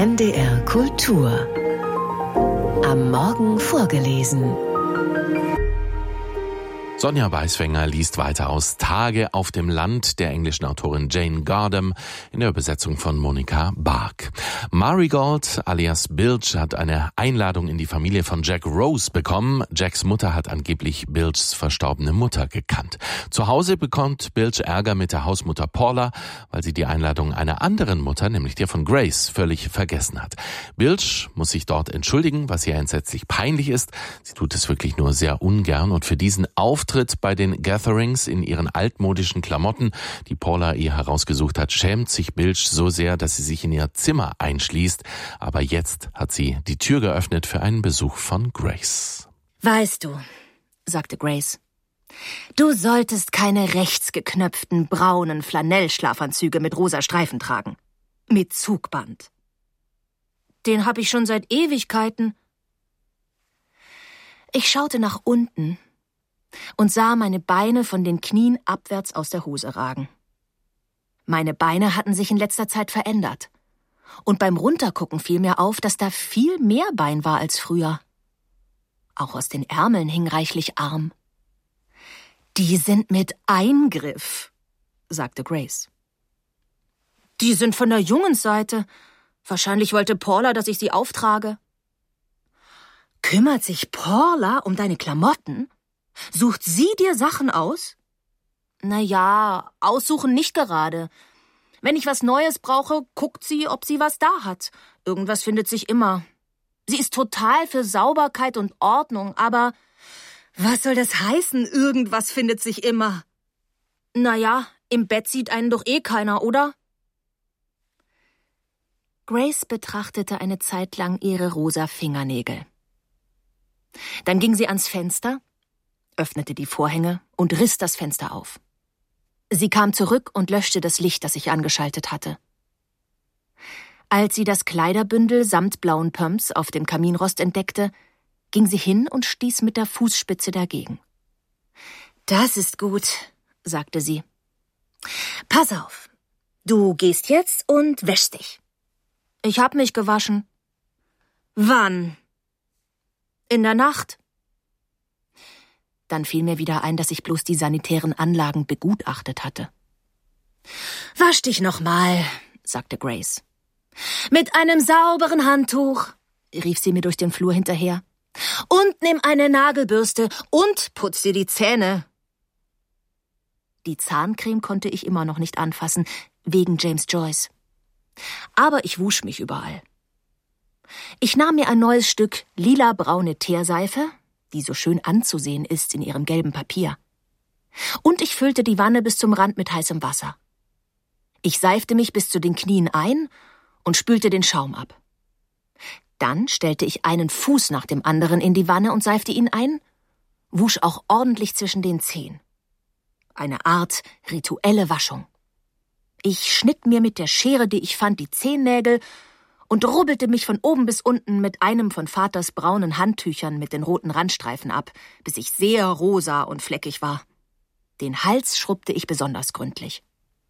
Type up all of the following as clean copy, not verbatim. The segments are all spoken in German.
NDR Kultur. Am Morgen vorgelesen. Sonja Weißwenger liest weiter aus Tage auf dem Land der englischen Autorin Jane Gardam in der Übersetzung von Monika Bark. Marigold alias Bilge hat eine Einladung in die Familie von Jack Rose bekommen. Jacks Mutter hat angeblich Bilges verstorbene Mutter gekannt. Zu Hause bekommt Bilge Ärger mit der Hausmutter Paula, weil sie die Einladung einer anderen Mutter, nämlich der von Grace, völlig vergessen hat. Bilge muss sich dort entschuldigen, was ihr entsetzlich peinlich ist. Sie tut es wirklich nur sehr ungern und für diesen Auftritt bei den Gatherings in ihren altmodischen Klamotten, die Paula ihr herausgesucht hat, schämt sich Bilge so sehr, dass sie sich in ihr Zimmer einschließt. Aber jetzt hat sie die Tür geöffnet für einen Besuch von Grace. Weißt du, sagte Grace, du solltest keine rechtsgeknöpften braunen Flanellschlafanzüge mit rosa Streifen tragen. Mit Zugband. Den habe ich schon seit Ewigkeiten. Ich schaute nach unten und sah meine Beine von den Knien abwärts aus der Hose ragen. Meine Beine hatten sich in letzter Zeit verändert. Und beim Runtergucken fiel mir auf, dass da viel mehr Bein war als früher. Auch aus den Ärmeln hing reichlich Arm. Die sind mit Eingriff, sagte Grace. Die sind von der Jungensseite. Wahrscheinlich wollte Paula, dass ich sie auftrage. Kümmert sich Paula um deine Klamotten? Sucht sie dir Sachen aus? Na ja, aussuchen nicht gerade. Wenn ich was Neues brauche, guckt sie, ob sie was da hat. Irgendwas findet sich immer. Sie ist total für Sauberkeit und Ordnung, aber was soll das heißen, irgendwas findet sich immer? Naja, im Bett sieht einen doch eh keiner, oder? Grace betrachtete eine Zeit lang ihre rosa Fingernägel. Dann ging sie ans Fenster, öffnete die Vorhänge und riss das Fenster auf. Sie kam zurück und löschte das Licht, das ich angeschaltet hatte. Als sie das Kleiderbündel samt blauen Pumps auf dem Kaminrost entdeckte, ging sie hin und stieß mit der Fußspitze dagegen. »Das ist gut«, sagte sie. »Pass auf, du gehst jetzt und wäschst dich.« »Ich hab mich gewaschen.« »Wann?« »In der Nacht.« Dann fiel mir wieder ein, dass ich bloß die sanitären Anlagen begutachtet hatte. »Wasch dich noch mal«, sagte Grace. »Mit einem sauberen Handtuch«, rief sie mir durch den Flur hinterher. »Und nimm eine Nagelbürste und putz dir die Zähne.« Die Zahncreme konnte ich immer noch nicht anfassen, wegen James Joyce. Aber ich wusch mich überall. Ich nahm mir ein neues Stück lila-braune Teerseife, die so schön anzusehen ist in ihrem gelben Papier. Und ich füllte die Wanne bis zum Rand mit heißem Wasser. Ich seifte mich bis zu den Knien ein und spülte den Schaum ab. Dann stellte ich einen Fuß nach dem anderen in die Wanne und seifte ihn ein, wusch auch ordentlich zwischen den Zehen. Eine Art rituelle Waschung. Ich schnitt mir mit der Schere, die ich fand, die Zehennägel und rubbelte mich von oben bis unten mit einem von Vaters braunen Handtüchern mit den roten Randstreifen ab, bis ich sehr rosa und fleckig war. Den Hals schrubbte ich besonders gründlich.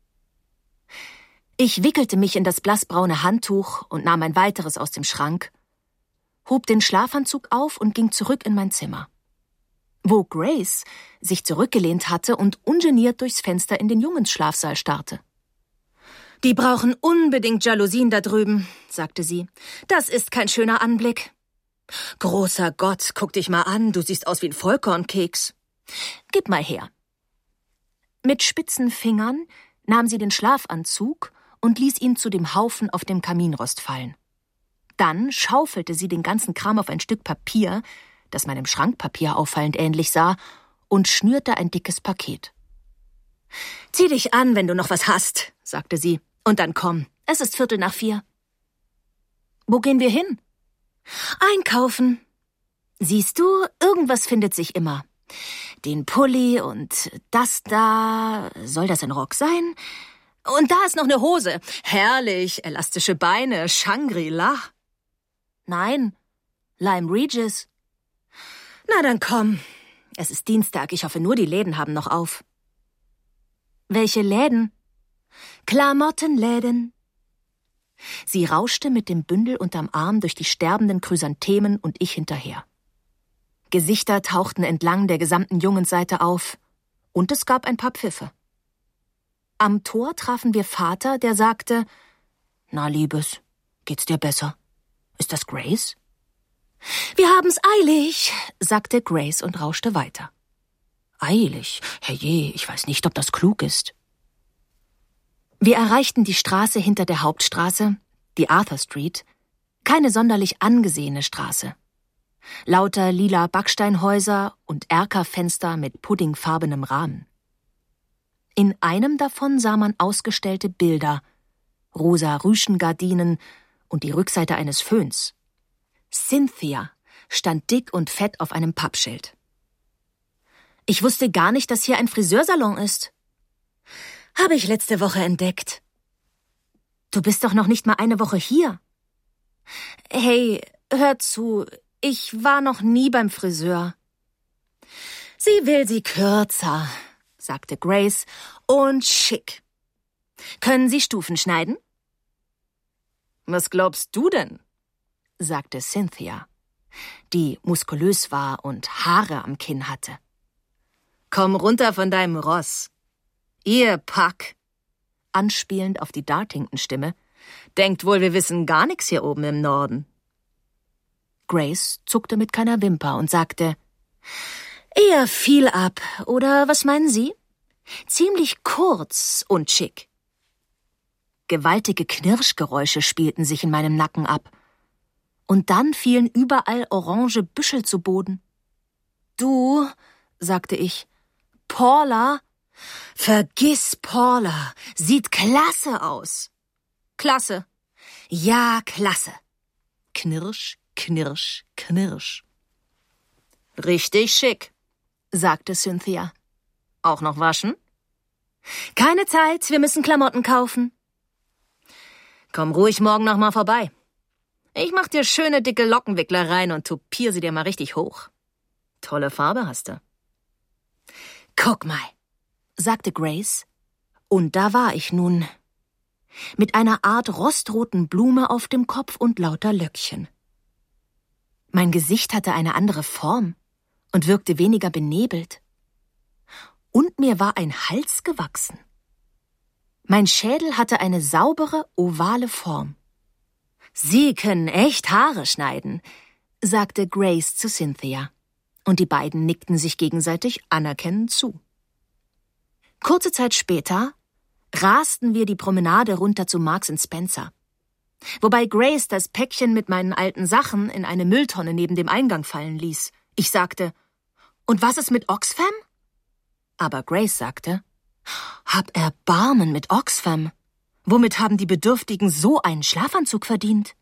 Ich wickelte mich in das blassbraune Handtuch und nahm ein weiteres aus dem Schrank, hob den Schlafanzug auf und ging zurück in mein Zimmer, wo Grace sich zurückgelehnt hatte und ungeniert durchs Fenster in den Jungensschlafsaal starrte. »Die brauchen unbedingt Jalousien da drüben«, sagte sie. »Das ist kein schöner Anblick.« »Großer Gott, guck dich mal an, du siehst aus wie ein Vollkornkeks.« »Gib mal her.« Mit spitzen Fingern nahm sie den Schlafanzug und ließ ihn zu dem Haufen auf dem Kaminrost fallen. Dann schaufelte sie den ganzen Kram auf ein Stück Papier, das meinem Schrankpapier auffallend ähnlich sah, und schnürte ein dickes Paket. »Zieh dich an, wenn du noch was hast«, sagte sie. »Und dann komm, es ist 3:15. »Wo gehen wir hin?« »Einkaufen.« »Siehst du, irgendwas findet sich immer. Den Pulli und das da, soll das ein Rock sein? Und da ist noch eine Hose. Herrlich, elastische Beine, Shangri-La.« »Nein, Lyme Regis.« »Na dann komm, es ist Dienstag, ich hoffe nur, die Läden haben noch auf.« »Welche Läden?« »Klamottenläden.« Sie rauschte mit dem Bündel unterm Arm durch die sterbenden Chrysanthemen und ich hinterher. Gesichter tauchten entlang der gesamten Jungensseite auf und es gab ein paar Pfiffe. Am Tor trafen wir Vater, der sagte: »Na, Liebes, geht's dir besser? Ist das Grace?« »Wir haben's eilig«, sagte Grace und rauschte weiter. »Eilig? Herrje, ich weiß nicht, ob das klug ist.« Wir erreichten die Straße hinter der Hauptstraße, die Arthur Street, keine sonderlich angesehene Straße. Lauter lila Backsteinhäuser und Erkerfenster mit puddingfarbenem Rahmen. In einem davon sah man ausgestellte Bilder, rosa Rüschengardinen und die Rückseite eines Föhns. Cynthia stand dick und fett auf einem Pappschild. Ich wusste gar nicht, dass hier ein Friseursalon ist. Habe ich letzte Woche entdeckt. Du bist doch noch nicht mal eine Woche hier. Hey, hör zu, ich war noch nie beim Friseur. Sie will sie kürzer, sagte Grace, und schick. Können Sie Stufen schneiden? Was glaubst du denn? Sagte Cynthia, die muskulös war und Haare am Kinn hatte. Komm runter von deinem Ross. Ihr Pack, anspielend auf die Dartington-Stimme, denkt wohl, wir wissen gar nichts hier oben im Norden. Grace zuckte mit keiner Wimper und sagte: Eher viel ab, oder was meinen Sie? Ziemlich kurz und schick. Gewaltige Knirschgeräusche spielten sich in meinem Nacken ab. Und dann fielen überall orange Büschel zu Boden. Du, sagte ich, Paula? Vergiss Paula, sieht klasse aus. Klasse. Ja, klasse. Knirsch, knirsch, knirsch. Richtig schick, sagte Cynthia. Auch noch waschen? Keine Zeit, wir müssen Klamotten kaufen. Komm ruhig morgen noch mal vorbei. Ich mach dir schöne dicke Lockenwickler rein und tupier sie dir mal richtig hoch. Tolle Farbe hast du. Guck mal, sagte Grace, und da war ich nun. Mit einer Art rostroten Blume auf dem Kopf und lauter Löckchen. Mein Gesicht hatte eine andere Form und wirkte weniger benebelt. Und mir war ein Hals gewachsen. Mein Schädel hatte eine saubere, ovale Form. »Sie können echt Haare schneiden«, sagte Grace zu Cynthia, und die beiden nickten sich gegenseitig anerkennend zu. Kurze Zeit später rasten wir die Promenade runter zu Marks & Spencer, wobei Grace das Päckchen mit meinen alten Sachen in eine Mülltonne neben dem Eingang fallen ließ. Ich sagte: »Und was ist mit Oxfam?« Aber Grace sagte: »Hab Erbarmen mit Oxfam. Womit haben die Bedürftigen so einen Schlafanzug verdient?«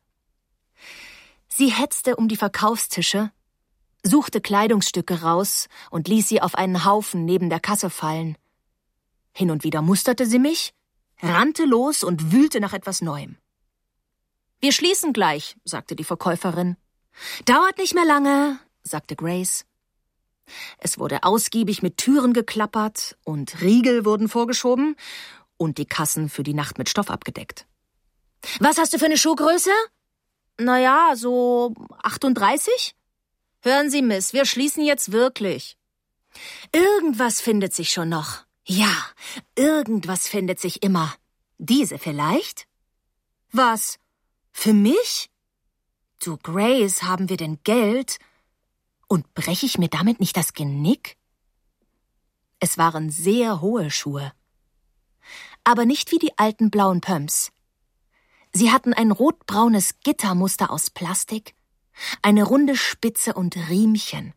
Sie hetzte um die Verkaufstische, suchte Kleidungsstücke raus und ließ sie auf einen Haufen neben der Kasse fallen. Hin und wieder musterte sie mich, rannte los und wühlte nach etwas Neuem. »Wir schließen gleich«, sagte die Verkäuferin. »Dauert nicht mehr lange«, sagte Grace. Es wurde ausgiebig mit Türen geklappert und Riegel wurden vorgeschoben und die Kassen für die Nacht mit Stoff abgedeckt. »Was hast du für eine Schuhgröße?« »Naja, so 38? Hören Sie, Miss, wir schließen jetzt wirklich.« »Irgendwas findet sich schon noch. Ja, irgendwas findet sich immer. Diese vielleicht?« »Was? Für mich?« »Du, Grace, haben wir denn Geld? Und breche ich mir damit nicht das Genick?« Es waren sehr hohe Schuhe. Aber nicht wie die alten blauen Pumps. Sie hatten ein rotbraunes Gittermuster aus Plastik, eine runde Spitze und Riemchen.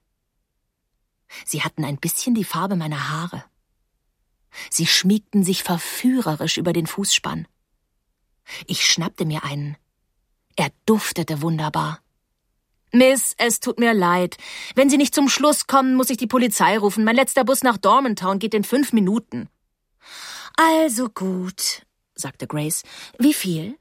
Sie hatten ein bisschen die Farbe meiner Haare. Sie schmiegten sich verführerisch über den Fußspann. Ich schnappte mir einen. Er duftete wunderbar. »Miss, es tut mir leid. Wenn Sie nicht zum Schluss kommen, muss ich die Polizei rufen. Mein letzter Bus nach Dormantown geht in 5 Minuten.« »Also gut«, sagte Grace. »Wie viel?«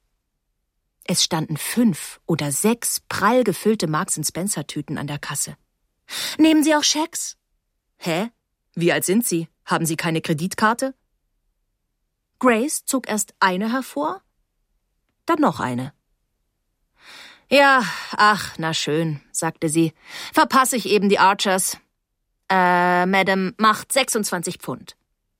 Es standen 5 oder 6 prall gefüllte Marks & Spencer-Tüten an der Kasse. »Nehmen Sie auch Schecks?« »Hä? Wie alt sind Sie? Haben Sie keine Kreditkarte?« Grace zog erst eine hervor, dann noch eine. »Ja, ach, na schön«, sagte sie. »Verpasse ich eben die Archers. Madame, macht 26 Pfund.«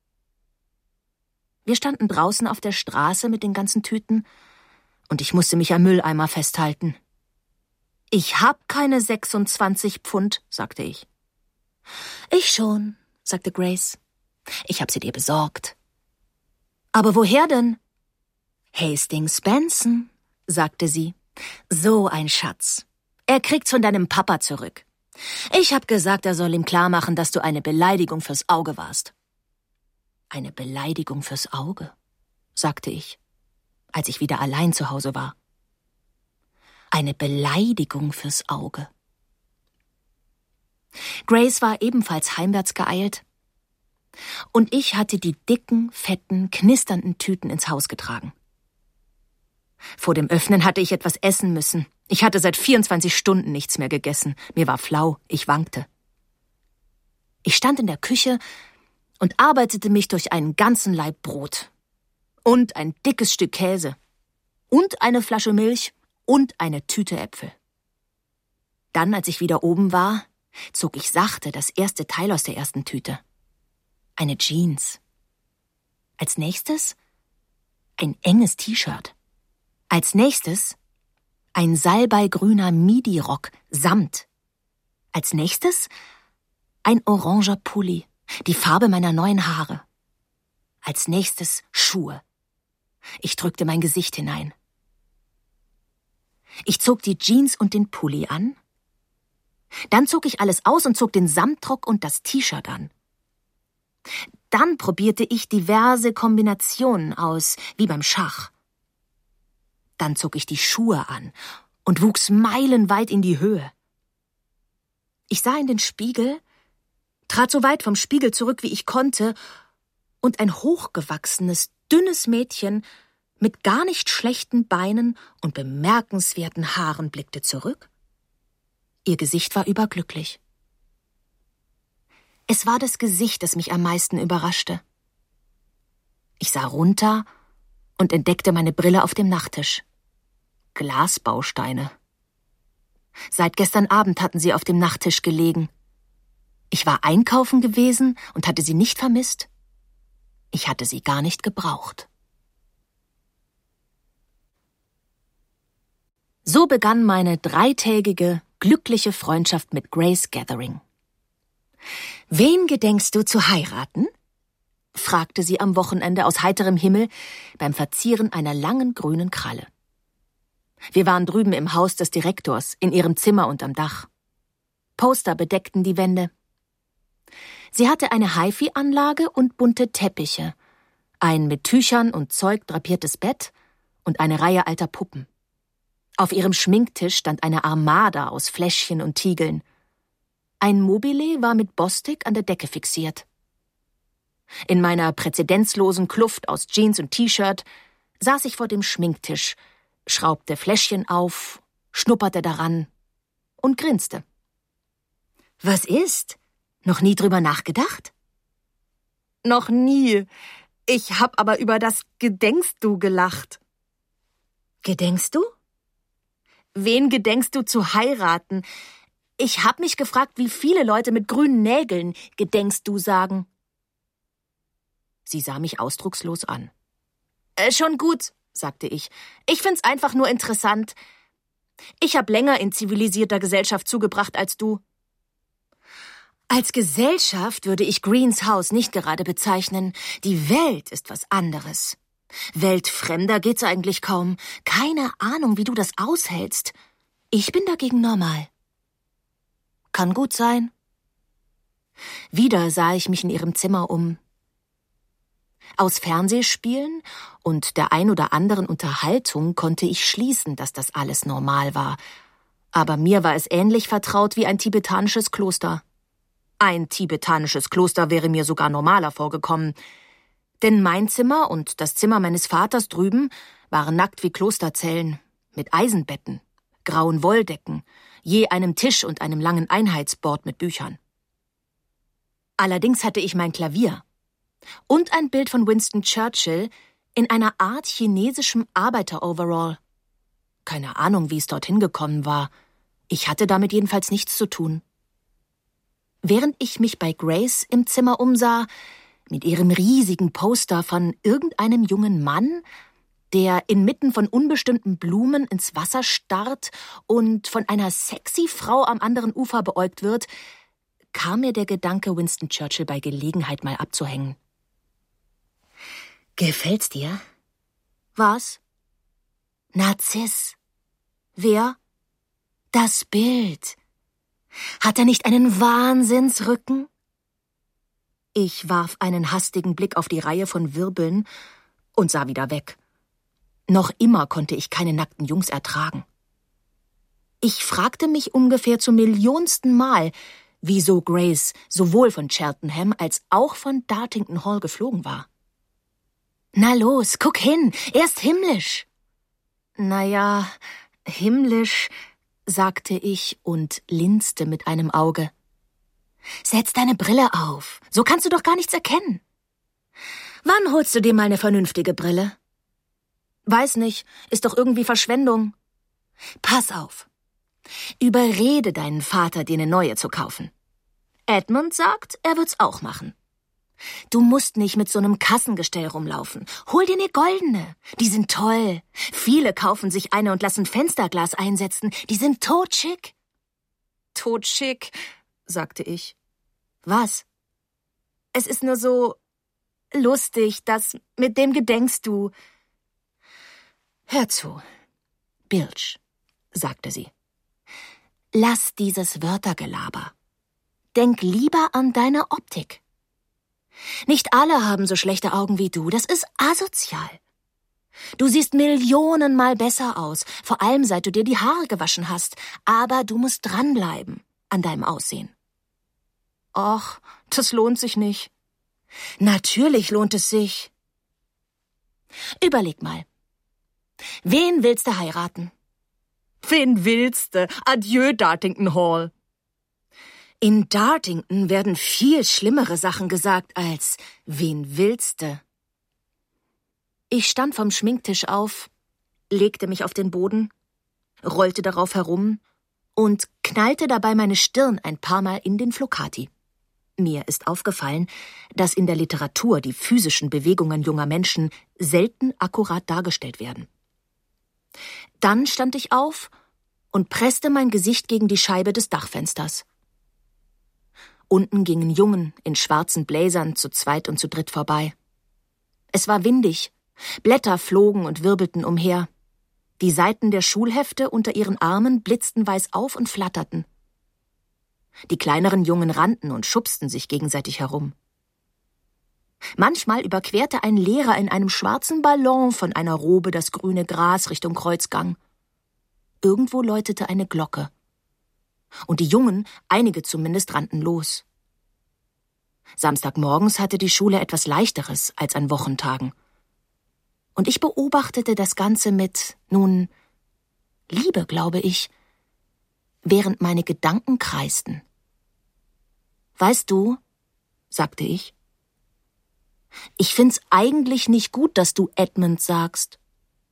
Wir standen draußen auf der Straße mit den ganzen Tüten und ich musste mich am Mülleimer festhalten. »Ich hab keine 26 Pfund«, sagte ich. »Ich schon«, sagte Grace. »Ich hab sie dir besorgt.« »Aber woher denn?« »Hastings Benson«, sagte sie. »So ein Schatz. Er kriegt's von deinem Papa zurück. Ich hab gesagt, er soll ihm klarmachen, dass du eine Beleidigung fürs Auge warst.« »Eine Beleidigung fürs Auge«, sagte ich, als ich wieder allein zu Hause war. »Eine Beleidigung fürs Auge.« Grace war ebenfalls heimwärts geeilt und ich hatte die dicken, fetten, knisternden Tüten ins Haus getragen. Vor dem Öffnen hatte ich etwas essen müssen. Ich hatte seit 24 Stunden nichts mehr gegessen. Mir war flau, ich wankte. Ich stand in der Küche und arbeitete mich durch einen ganzen Laib Brot und ein dickes Stück Käse und eine Flasche Milch und eine Tüte Äpfel. Dann, als ich wieder oben war, zog ich sachte das erste Teil aus der ersten Tüte. Eine Jeans. Als nächstes ein enges T-Shirt. Als nächstes ein salbeigrüner Midi-Rock, Samt. Als nächstes ein oranger Pulli, die Farbe meiner neuen Haare. Als nächstes Schuhe. Ich drückte mein Gesicht hinein. Ich zog die Jeans und den Pulli an. Dann zog ich alles aus und zog den Samtrock und das T-Shirt an. Dann probierte ich diverse Kombinationen aus, wie beim Schach. Dann zog ich die Schuhe an und wuchs meilenweit in die Höhe. Ich sah in den Spiegel, trat so weit vom Spiegel zurück, wie ich konnte, und ein hochgewachsenes, dünnes Mädchen mit gar nicht schlechten Beinen und bemerkenswerten Haaren blickte zurück. Ihr Gesicht war überglücklich. Es war das Gesicht, das mich am meisten überraschte. Ich sah runter und entdeckte meine Brille auf dem Nachttisch. Glasbausteine. Seit gestern Abend hatten sie auf dem Nachttisch gelegen. Ich war einkaufen gewesen und hatte sie nicht vermisst. Ich hatte sie gar nicht gebraucht. So begann meine 3-tägige, glückliche Freundschaft mit Grace Gathering. »Wen gedenkst du zu heiraten?« fragte sie am Wochenende aus heiterem Himmel beim Verzieren einer langen grünen Kralle. Wir waren drüben im Haus des Direktors, in ihrem Zimmer unterm Dach. Poster bedeckten die Wände. Sie hatte eine HiFi-Anlage und bunte Teppiche, ein mit Tüchern und Zeug drapiertes Bett und eine Reihe alter Puppen. Auf ihrem Schminktisch stand eine Armada aus Fläschchen und Tiegeln. Ein Mobile war mit Bostik an der Decke fixiert. In meiner präzedenzlosen Kluft aus Jeans und T-Shirt saß ich vor dem Schminktisch, schraubte Fläschchen auf, schnupperte daran und grinste. »Was ist? Noch nie drüber nachgedacht?« »Noch nie. Ich hab aber über das Gedenkst du gelacht.« »Gedenkst du?« »Wen gedenkst du zu heiraten? Ich hab mich gefragt, wie viele Leute mit grünen Nägeln gedenkst du sagen.« Sie sah mich ausdruckslos an. Schon gut«, sagte ich. »Ich find's einfach nur interessant. Ich hab länger in zivilisierter Gesellschaft zugebracht als du.« »Als Gesellschaft würde ich Greens Haus nicht gerade bezeichnen. Die Welt ist was anderes. Weltfremder geht's eigentlich kaum. Keine Ahnung, wie du das aushältst. Ich bin dagegen normal.« »Kann gut sein.« Wieder sah ich mich in ihrem Zimmer um. Aus Fernsehspielen und der ein oder anderen Unterhaltung konnte ich schließen, dass das alles normal war. Aber mir war es ähnlich vertraut wie ein tibetanisches Kloster. Ein tibetanisches Kloster wäre mir sogar normaler vorgekommen. Denn mein Zimmer und das Zimmer meines Vaters drüben waren nackt wie Klosterzellen, mit Eisenbetten, grauen Wolldecken, je einem Tisch und einem langen Einheitsboard mit Büchern. Allerdings hatte ich mein Klavier und ein Bild von Winston Churchill in einer Art chinesischem Arbeiter-Overall. Keine Ahnung, wie es dorthin gekommen war. Ich hatte damit jedenfalls nichts zu tun. Während ich mich bei Grace im Zimmer umsah, mit ihrem riesigen Poster von irgendeinem jungen Mann, der inmitten von unbestimmten Blumen ins Wasser starrt und von einer sexy Frau am anderen Ufer beäugt wird, kam mir der Gedanke, Winston Churchill bei Gelegenheit mal abzuhängen. Gefällt's dir? Was? Narziss. Wer? Das Bild. Hat er nicht einen Wahnsinnsrücken? Ich warf einen hastigen Blick auf die Reihe von Wirbeln und sah wieder weg. Noch immer konnte ich keine nackten Jungs ertragen. Ich fragte mich ungefähr zum millionsten Mal, wieso Grace sowohl von Cheltenham als auch von Dartington Hall geflogen war. Na los, guck hin, er ist himmlisch. Naja, himmlisch, sagte ich und linste mit einem Auge. Setz deine Brille auf, so kannst du doch gar nichts erkennen. Wann holst du dir mal eine vernünftige Brille? Weiß nicht, ist doch irgendwie Verschwendung. Pass auf. Überrede deinen Vater, dir eine neue zu kaufen. Edmund sagt, er wird's auch machen. Du musst nicht mit so einem Kassengestell rumlaufen. Hol dir eine goldene. Die sind toll. Viele kaufen sich eine und lassen Fensterglas einsetzen. Die sind totschick. Totschick, sagte ich. Was? Es ist nur so lustig, mit dem gedenkst du. Hör zu, Bilge, sagte sie. Lass dieses Wörtergelaber. Denk lieber an deine Optik. Nicht alle haben so schlechte Augen wie du, das ist asozial. Du siehst millionenmal besser aus, vor allem seit du dir die Haare gewaschen hast, aber du musst dranbleiben an deinem Aussehen. Ach, das lohnt sich nicht. Natürlich lohnt es sich. Überleg mal. Wen willst du heiraten? Wen willst du? Adieu, Dartington Hall. In Dartington werden viel schlimmere Sachen gesagt als wen willst du? Ich stand vom Schminktisch auf, legte mich auf den Boden, rollte darauf herum und knallte dabei meine Stirn ein paar Mal in den Flocati. Mir ist aufgefallen, dass in der Literatur die physischen Bewegungen junger Menschen selten akkurat dargestellt werden. Dann stand ich auf und presste mein Gesicht gegen die Scheibe des Dachfensters. Unten gingen Jungen in schwarzen Blazern zu zweit und zu dritt vorbei. Es war windig, Blätter flogen und wirbelten umher. Die Seiten der Schulhefte unter ihren Armen blitzten weiß auf und flatterten. Die kleineren Jungen rannten und schubsten sich gegenseitig herum. Manchmal überquerte ein Lehrer in einem schwarzen Ballon von einer Robe das grüne Gras Richtung Kreuzgang. Irgendwo läutete eine Glocke. Und die Jungen, einige zumindest, rannten los. Samstagmorgens hatte die Schule etwas Leichteres als an Wochentagen. Und ich beobachtete das Ganze mit, Liebe, glaube ich, während meine Gedanken kreisten. Weißt du, sagte ich find's eigentlich nicht gut, dass du Edmund sagst.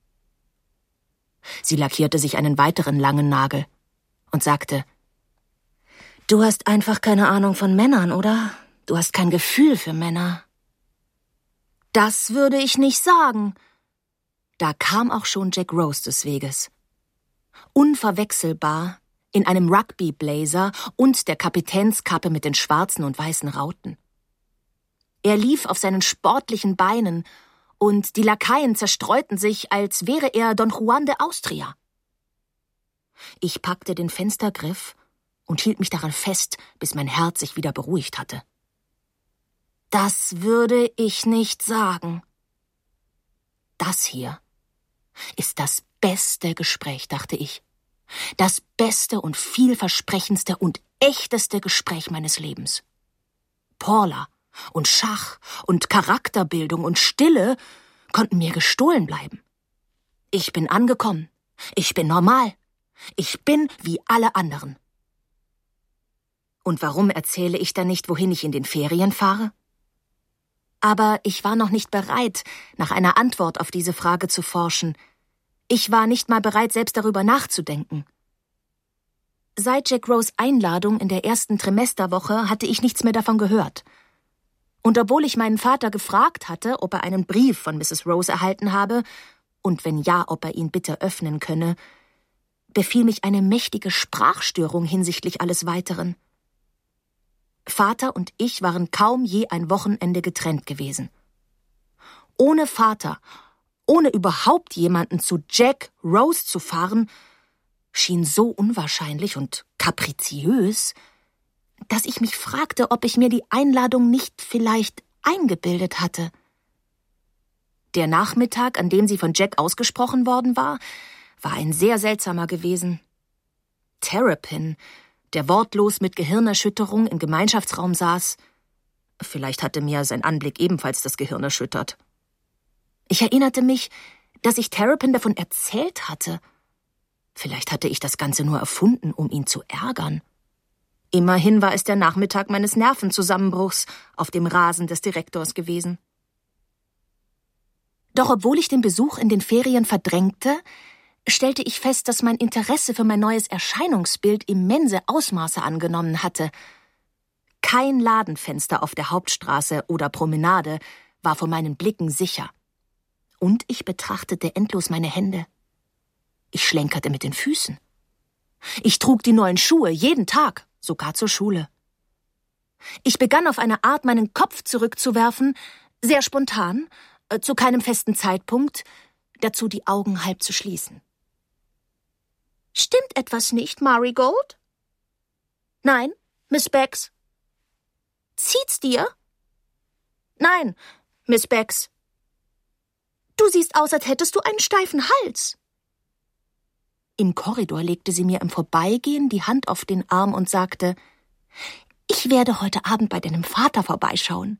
Sie lackierte sich einen weiteren langen Nagel und sagte, du hast einfach keine Ahnung von Männern, oder? Du hast kein Gefühl für Männer. Das würde ich nicht sagen. Da kam auch schon Jack Rose des Weges. Unverwechselbar, in einem Rugby-Blazer und der Kapitänskappe mit den schwarzen und weißen Rauten. Er lief auf seinen sportlichen Beinen und die Lakaien zerstreuten sich, als wäre er Don Juan de Austria. Ich packte den Fenstergriff und hielt mich daran fest, bis mein Herz sich wieder beruhigt hatte. Das würde ich nicht sagen. Das hier ist das beste Gespräch, dachte ich. Das beste und vielversprechendste und echteste Gespräch meines Lebens. Paula und Schach und Charakterbildung und Stille konnten mir gestohlen bleiben. Ich bin angekommen. Ich bin normal. Ich bin wie alle anderen. Und warum erzähle ich dann nicht, wohin ich in den Ferien fahre? Aber ich war noch nicht bereit, nach einer Antwort auf diese Frage zu forschen. Ich war nicht mal bereit, selbst darüber nachzudenken. Seit Jack Rose' Einladung in der ersten Trimesterwoche hatte ich nichts mehr davon gehört. Und obwohl ich meinen Vater gefragt hatte, ob er einen Brief von Mrs. Rose erhalten habe, und wenn ja, ob er ihn bitte öffnen könne, befiel mich eine mächtige Sprachstörung hinsichtlich alles Weiteren. Vater und ich waren kaum je ein Wochenende getrennt gewesen. Ohne Vater, ohne überhaupt jemanden zu Jack Rose zu fahren, schien so unwahrscheinlich und kapriziös, dass ich mich fragte, ob ich mir die Einladung nicht vielleicht eingebildet hatte. Der Nachmittag, an dem sie von Jack ausgesprochen worden war ein sehr seltsamer gewesen. Terrapin, der wortlos mit Gehirnerschütterung im Gemeinschaftsraum saß. Vielleicht hatte mir sein Anblick ebenfalls das Gehirn erschüttert. Ich erinnerte mich, dass ich Terrapin davon erzählt hatte. Vielleicht hatte ich das Ganze nur erfunden, um ihn zu ärgern. Immerhin war es der Nachmittag meines Nervenzusammenbruchs auf dem Rasen des Direktors gewesen. Doch obwohl ich den Besuch in den Ferien verdrängte, stellte ich fest, dass mein Interesse für mein neues Erscheinungsbild immense Ausmaße angenommen hatte. Kein Ladenfenster auf der Hauptstraße oder Promenade war vor meinen Blicken sicher. Und ich betrachtete endlos meine Hände. Ich schlenkerte mit den Füßen. Ich trug die neuen Schuhe jeden Tag, sogar zur Schule. Ich begann auf eine Art, meinen Kopf zurückzuwerfen, sehr spontan, zu keinem festen Zeitpunkt, dazu die Augen halb zu schließen. »Stimmt etwas nicht, Marigold?« »Nein, Miss Beggs.« »Zieht's dir?« »Nein, Miss Beggs.« »Du siehst aus, als hättest du einen steifen Hals.« Im Korridor legte sie mir im Vorbeigehen die Hand auf den Arm und sagte, »Ich werde heute Abend bei deinem Vater vorbeischauen.«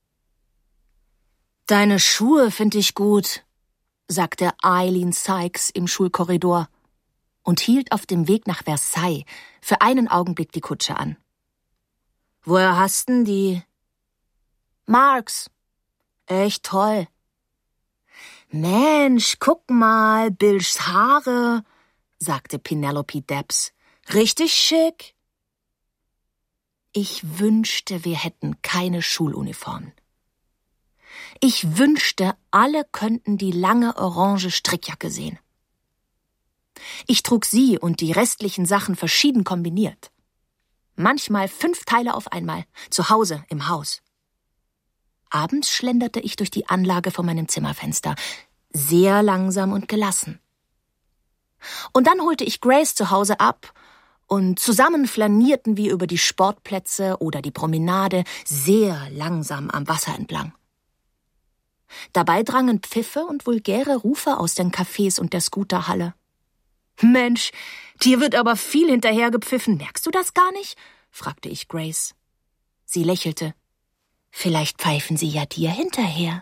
»Deine Schuhe finde ich gut«, sagte Eileen Sykes im Schulkorridor und hielt auf dem Weg nach Versailles für einen Augenblick die Kutsche an. »Woher hast denn die?« »Marks. Echt toll.« »Mensch, guck mal, Bills Haare«, sagte Penelope Debs. »Richtig schick.« Ich wünschte, wir hätten keine Schuluniformen. Ich wünschte, alle könnten die lange orange Strickjacke sehen. Ich trug sie und die restlichen Sachen verschieden kombiniert. Manchmal 5 Teile auf einmal, zu Hause im Haus. Abends schlenderte ich durch die Anlage vor meinem Zimmerfenster, sehr langsam und gelassen. Und dann holte ich Grace zu Hause ab und zusammen flanierten wir über die Sportplätze oder die Promenade sehr langsam am Wasser entlang. Dabei drangen Pfiffe und vulgäre Rufe aus den Cafés und der Scooterhalle. »Mensch, dir wird aber viel hinterher gepfiffen, merkst du das gar nicht?« fragte ich Grace. Sie lächelte. »Vielleicht pfeifen sie ja dir hinterher.«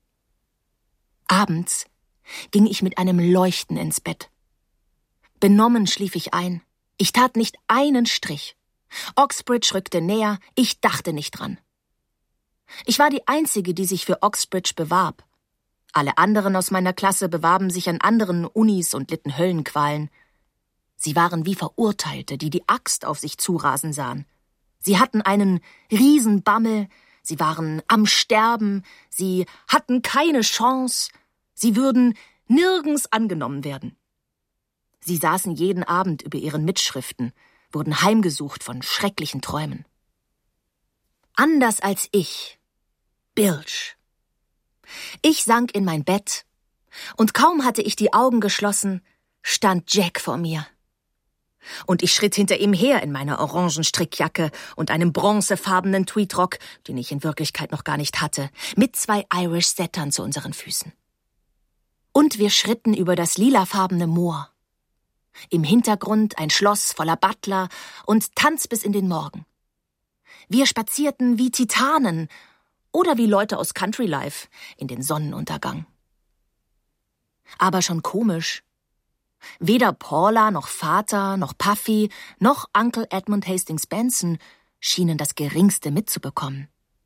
Abends ging ich mit einem Leuchten ins Bett. Benommen schlief ich ein. Ich tat nicht einen Strich. Oxbridge rückte näher, ich dachte nicht dran. Ich war die Einzige, die sich für Oxbridge bewarb. Alle anderen aus meiner Klasse bewarben sich an anderen Unis und litten Höllenqualen. Sie waren wie Verurteilte, die die Axt auf sich zurasen sahen. Sie hatten einen Riesenbammel, sie waren am Sterben, sie hatten keine Chance, sie würden nirgends angenommen werden. Sie saßen jeden Abend über ihren Mitschriften, wurden heimgesucht von schrecklichen Träumen. Anders als ich, Bilge. Ich sank in mein Bett, und kaum hatte ich die Augen geschlossen, stand Jack vor mir. Und ich schritt hinter ihm her in meiner orangen Strickjacke und einem bronzefarbenen Tweedrock, den ich in Wirklichkeit noch gar nicht hatte, mit 2 Irish Settern zu unseren Füßen. Und wir schritten über das lilafarbene Moor. Im Hintergrund ein Schloss voller Butler und Tanz bis in den Morgen. Wir spazierten wie Titanen oder wie Leute aus Country Life in den Sonnenuntergang. Aber schon komisch. Weder Paula noch Vater noch Puffy noch Uncle Edmund Hastings Benson schienen das Geringste mitzubekommen.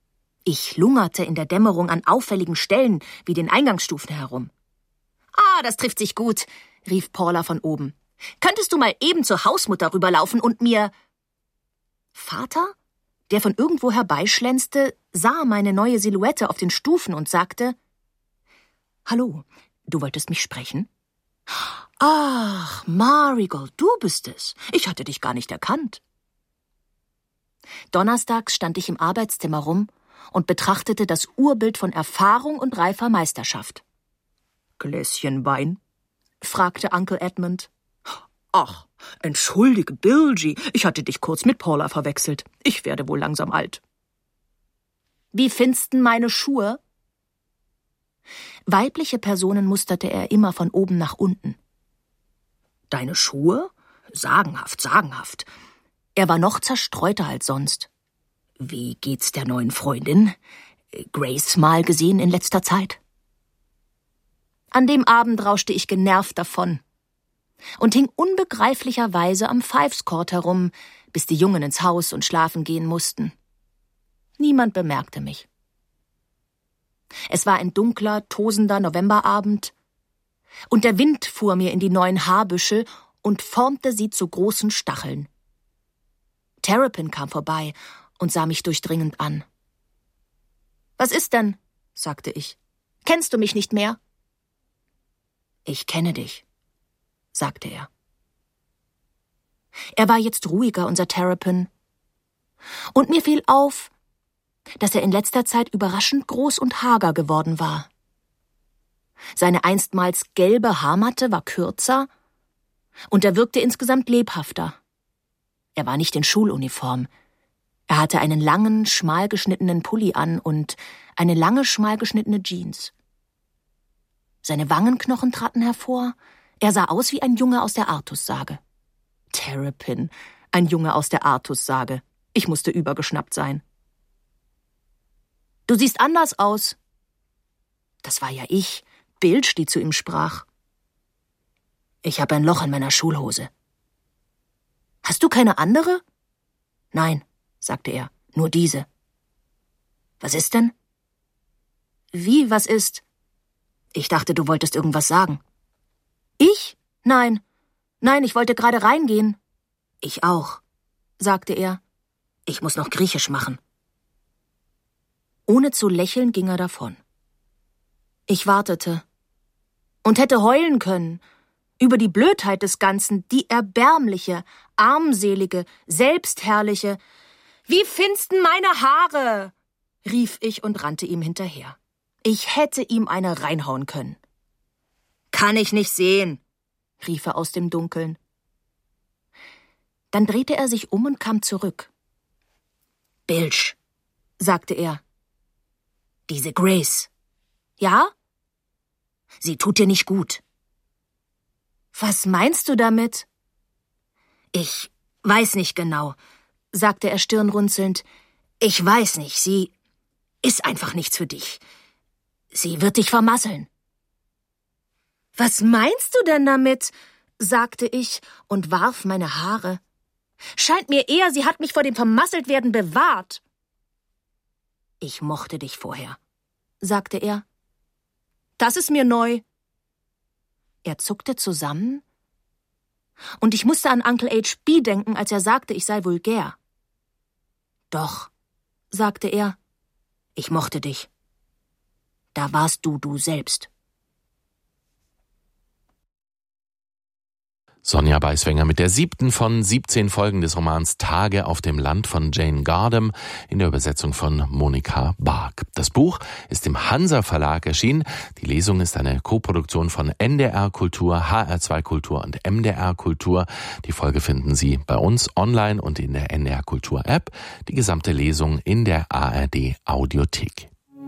Ich lungerte in der Dämmerung an auffälligen Stellen wie den Eingangsstufen herum. Das trifft sich gut, rief Paula von oben. Könntest du mal eben zur Hausmutter rüberlaufen und mir... Vater, der von irgendwo herbeischlänzte, sah meine neue Silhouette auf den Stufen und sagte: »Hallo, du wolltest mich sprechen?« »Ach, Marigold, du bist es. Ich hatte dich gar nicht erkannt.« Donnerstags stand ich im Arbeitszimmer rum und betrachtete das Urbild von Erfahrung und reifer Meisterschaft. »Gläschen Wein?« fragte Uncle Edmund. »Ach, entschuldige, Bilgie, ich hatte dich kurz mit Paula verwechselt. Ich werde wohl langsam alt.« »Wie findest denn meine Schuhe?« Weibliche Personen musterte er immer von oben nach unten. »Deine Schuhe? Sagenhaft, sagenhaft.« Er war noch zerstreuter als sonst. »Wie geht's der neuen Freundin? Grace mal gesehen in letzter Zeit?« An dem Abend rauschte ich genervt davon und hing unbegreiflicherweise am Fives Court herum, bis die Jungen ins Haus und schlafen gehen mussten. Niemand bemerkte mich. Es war ein dunkler, tosender Novemberabend, und der Wind fuhr mir in die neuen Haarbüschel und formte sie zu großen Stacheln. Terrapin kam vorbei und sah mich durchdringend an. »Was ist denn?« sagte ich. »Kennst du mich nicht mehr?« »Ich kenne dich«, sagte er. Er war jetzt ruhiger, unser Terrapin. Und mir fiel auf, dass er in letzter Zeit überraschend groß und hager geworden war. Seine einstmals gelbe Haarmatte war kürzer und er wirkte insgesamt lebhafter. Er war nicht in Schuluniform. Er hatte einen langen, schmal geschnittenen Pulli an und eine lange, schmal geschnittene Jeans. Seine Wangenknochen traten hervor. Er sah aus wie ein Junge aus der Artussage. Terrapin, ein Junge aus der Artussage. Ich musste übergeschnappt sein. »Du siehst anders aus.« Das war ja ich, Bilge, die zu ihm sprach. »Ich habe ein Loch in meiner Schulhose.« »Hast du keine andere?« »Nein«, sagte er, »nur diese.« »Was ist denn?« »Wie, was ist?« »Ich dachte, du wolltest irgendwas sagen.« »Ich? Nein, ich wollte gerade reingehen.« »Ich auch«, sagte er. »Ich muss noch Griechisch machen.« Ohne zu lächeln ging er davon. Ich wartete und hätte heulen können über die Blödheit des Ganzen, die erbärmliche, armselige, selbstherrliche. »Wie findest denn meine Haare?« rief ich und rannte ihm hinterher. Ich hätte ihm eine reinhauen können. »Kann ich nicht sehen«, rief er aus dem Dunkeln. Dann drehte er sich um und kam zurück. »Bilge«, sagte er. »Diese Grace.« »Ja?« »Sie tut dir nicht gut.« »Was meinst du damit?« »Ich weiß nicht genau«, sagte er stirnrunzelnd. »Ich weiß nicht, sie ist einfach nichts für dich. Sie wird dich vermasseln.« »Was meinst du denn damit?«, sagte ich und warf meine Haare. »Scheint mir eher, sie hat mich vor dem Vermasseltwerden bewahrt.« »Ich mochte dich vorher«, sagte er. »Das ist mir neu.« Er zuckte zusammen, und ich musste an Uncle H.B. denken, als er sagte, ich sei vulgär. »Doch«, sagte er, »ich mochte dich. Da warst du selbst.« Sonja Beiswenger mit der 7. von 17 Folgen des Romans Tage auf dem Land von Jane Gardam in der Übersetzung von Monika Bark. Das Buch ist im Hansa Verlag erschienen. Die Lesung ist eine Koproduktion von NDR Kultur, HR2 Kultur und MDR Kultur. Die Folge finden Sie bei uns online und in der NDR Kultur App. Die gesamte Lesung in der ARD Audiothek.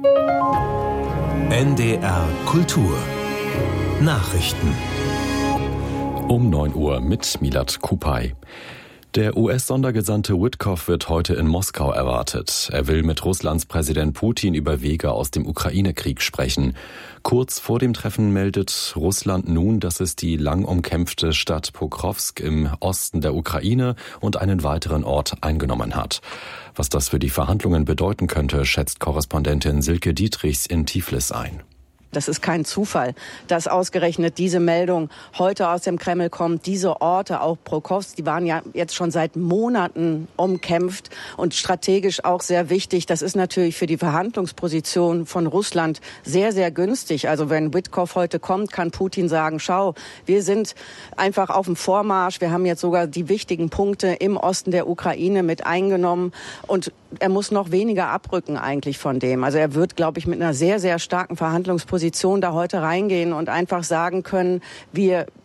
NDR Kultur Nachrichten um 9 Uhr mit Milad Kupay. Der US-Sondergesandte Witkoff wird heute in Moskau erwartet. Er will mit Russlands Präsident Putin über Wege aus dem Ukraine-Krieg sprechen. Kurz vor dem Treffen meldet Russland nun, dass es die lang umkämpfte Stadt Pokrovsk im Osten der Ukraine und einen weiteren Ort eingenommen hat. Was das für die Verhandlungen bedeuten könnte, schätzt Korrespondentin Silke Dietrichs in Tiflis ein. Das ist kein Zufall, dass ausgerechnet diese Meldung heute aus dem Kreml kommt. Diese Orte, auch Pokrovsk, die waren ja jetzt schon seit Monaten umkämpft und strategisch auch sehr wichtig. Das ist natürlich für die Verhandlungsposition von Russland sehr, sehr günstig. Also wenn Witkoff heute kommt, kann Putin sagen, schau, wir sind einfach auf dem Vormarsch. Wir haben jetzt sogar die wichtigen Punkte im Osten der Ukraine mit eingenommen. Und er muss noch weniger abrücken eigentlich von dem. Also er wird, glaube ich, mit einer sehr, sehr starken Verhandlungsposition da heute reingehen und einfach sagen können, wir